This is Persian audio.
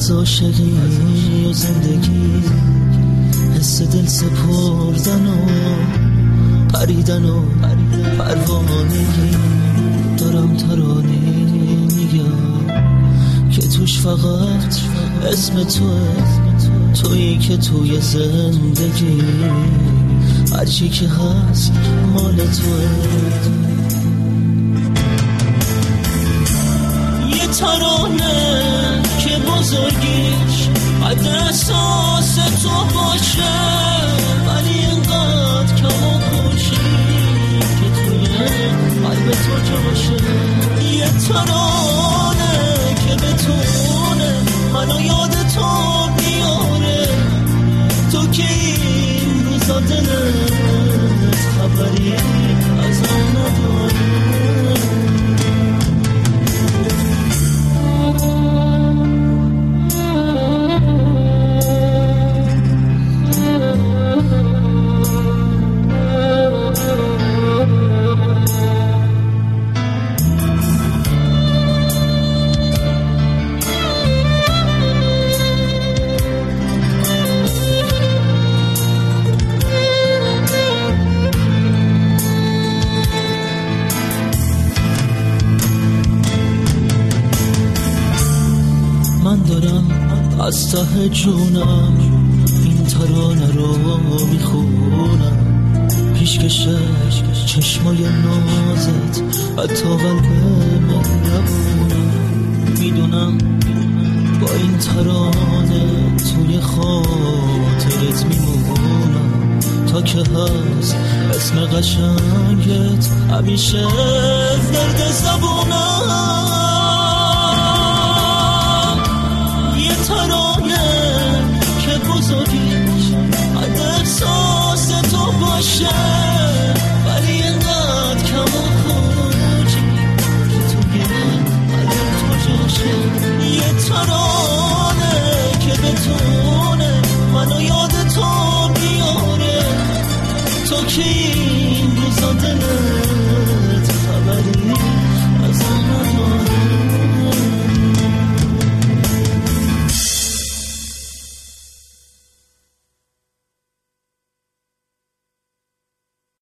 از عاشقی و زندگی، حس دل سپردن و پریدن و پروانگی. دارم ترانه میگم که توش فقط اسم تویی که توی زندگی هرچی که هست مال توه. یه ترانه که بزرگیش قد احساس تو باشه، ولی اینقدر کم و کوچی که توی قلب تو جاشه. یه ترانه که بتونه منو یاد تو بیاره، تو که این روزا دلت خبری از آن نداره. من دارم از ته جونم این ترانه رو میخونم، پیشکشه چشمای نازت حتی قلب مهربونم. میدونم با این ترانه توی خاطرت میمونم، تا که هست اسم قشنگت همیشه درد زبونم. ترانه که بزرگیش قد احساس تو باشه، ولی اینقدر کم و خوچی که توی قلب تو جاشه. یه ترانه که بتونه منو یاد تو بیاره، تو که این روزا دلت خبری